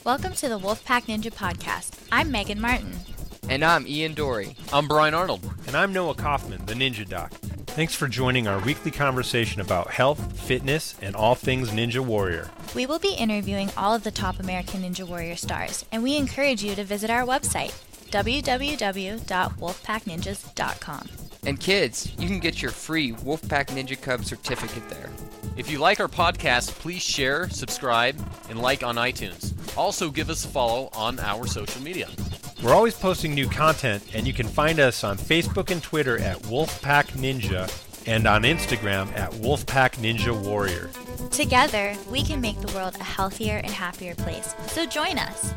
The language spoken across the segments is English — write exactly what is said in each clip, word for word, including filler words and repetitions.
Welcome to the Wolfpack Ninja Podcast. I'm Megan Martin. And I'm Ian Dory. I'm Brian Arnold. And I'm Noah Kaufman, the Ninja Doc. Thanks for joining our weekly conversation about health, fitness, and all things Ninja Warrior. We will be interviewing all of the top American Ninja Warrior stars, and we encourage you to visit our website, w w w dot wolfpack ninjas dot com. And kids, you can get your free Wolfpack Ninja Cub certificate there. If you like our podcast, please share, subscribe, and like on iTunes. Also, give us a follow on our social media. We're always posting new content, and you can find us on Facebook and Twitter at Wolfpack Ninja and on Instagram at Wolfpack Ninja Warrior. Together, we can make the world a healthier and happier place. So join us.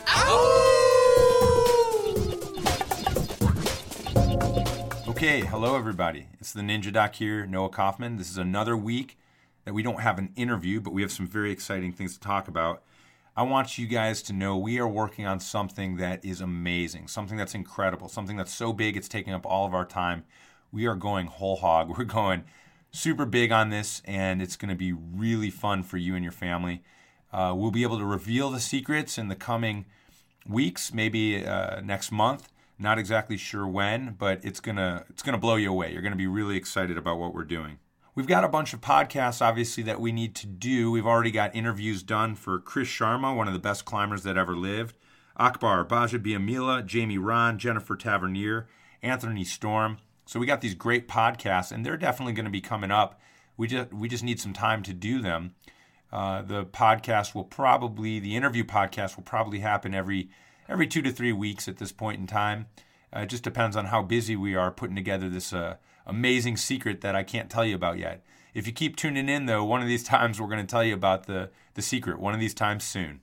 Okay, hello everybody. It's the Ninja Doc here, Noah Kaufman. This is another week that we don't have an interview, but we have some very exciting things to talk about. I want you guys to know we are working on something that is amazing, something that's incredible, something that's so big it's taking up all of our time. We are going whole hog. We're going super big on this, and it's going to be really fun for you and your family. Uh, we'll be able to reveal the secrets in the coming weeks, maybe uh, next month. Not exactly sure when, but it's gonna it's gonna blow you away. You're gonna be really excited about what we're doing. We've got a bunch of podcasts, obviously, that we need to do. We've already got interviews done for Chris Sharma, one of the best climbers that ever lived, Akbar Bajabiamila, Jamie Ron, Jennifer Tavernier, Anthony Storm. So we got these great podcasts, and they're definitely going to be coming up. We just we just need some time to do them. Uh, the podcast will probably, the interview podcast will probably happen every every two to three weeks at this point in time. Uh, it just depends on how busy we are putting together this uh, amazing secret that I can't tell you about yet. If you keep tuning in, though, one of these times we're going to tell you about the, the secret, one of these times soon.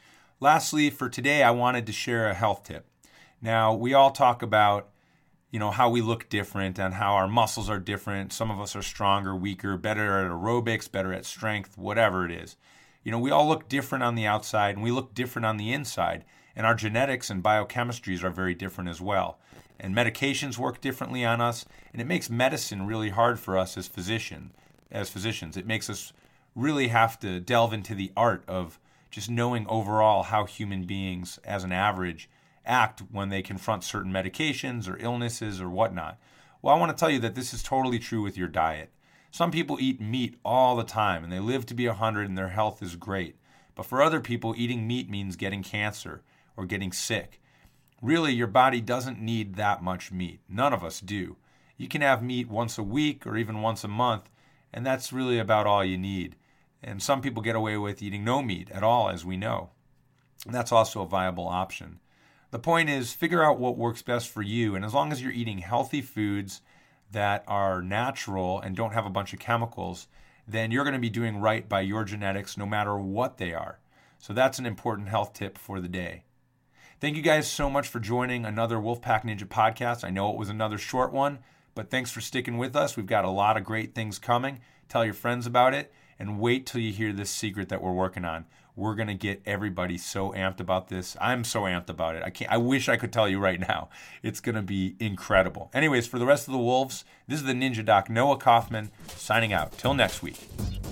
Lastly, for today, I wanted to share a health tip. Now, we all talk about, you know, how we look different and how our muscles are different. Some of us are stronger, weaker, better at aerobics, better at strength, whatever it is. You know, we all look different on the outside and we look different on the inside. And our genetics and biochemistries are very different as well. And medications work differently on us, and it makes medicine really hard for us as physician, as physicians. It makes us really have to delve into the art of just knowing overall how human beings, as an average, act when they confront certain medications or illnesses or whatnot. Well, I want to tell you that this is totally true with your diet. Some people eat meat all the time, and they live to be one hundred, and their health is great. But for other people, eating meat means getting cancer or getting sick. Really, your body doesn't need that much meat. None of us do. You can have meat once a week or even once a month, and that's really about all you need. And some people get away with eating no meat at all, as we know. And that's also a viable option. The point is, figure out what works best for you, and as long as you're eating healthy foods that are natural and don't have a bunch of chemicals, then you're going to be doing right by your genetics no matter what they are. So that's an important health tip for the day. Thank you guys so much for joining another Wolfpack Ninja podcast. I know it was another short one, but thanks for sticking with us. We've got a lot of great things coming. Tell your friends about it, and wait till you hear this secret that we're working on. We're going to get everybody so amped about this. I'm so amped about it. I can't. I wish I could tell you right now. It's going to be incredible. Anyways, for the rest of the Wolves, this is the Ninja Doc, Noah Kaufman, signing out. Till next week.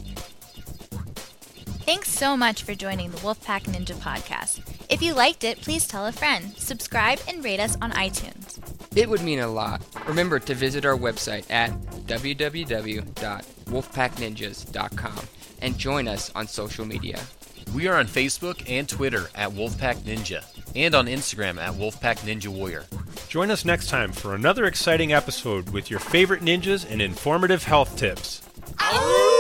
Thanks so much for joining the Wolfpack Ninja Podcast. If you liked it, please tell a friend, subscribe, and rate us on iTunes. It would mean a lot. Remember to visit our website at w w w dot wolfpack ninjas dot com and join us on social media. We are on Facebook and Twitter at Wolfpack Ninja and on Instagram at Wolfpack Ninja Warrior. Join us next time for another exciting episode with your favorite ninjas and informative health tips. Ow!